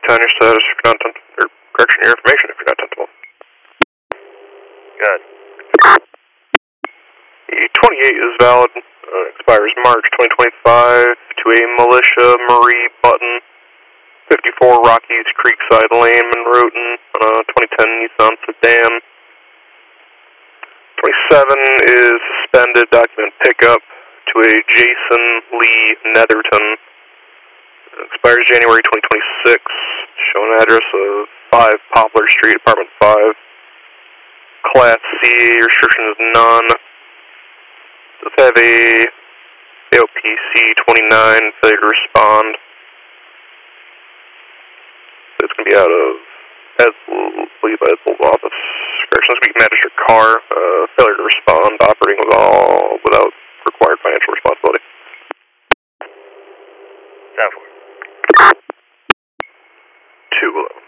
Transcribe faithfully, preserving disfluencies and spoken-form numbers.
ten, your status if you're not tentable, or correction, your information if you're not tentable. Good. The twenty-eight is valid, uh, expires March twenty twenty-five, to a Militia Marie Button, fifty-four Rockies Creekside Lane, Roten, on a twenty ten Nissan sedan. twenty-seven is suspended document pickup to a Jason Lee Netherton. Expires January twenty twenty-six. Showing address of five Poplar Street, Apartment five. Class C, restriction is none. Does have a A O P C twenty-nine, failure to respond. It's going to be out of Edsel, by Edsel's office. Corrections Week Magistrate car, uh, failure to respond, operating with all, without required financial responsibility. ten four. Two below.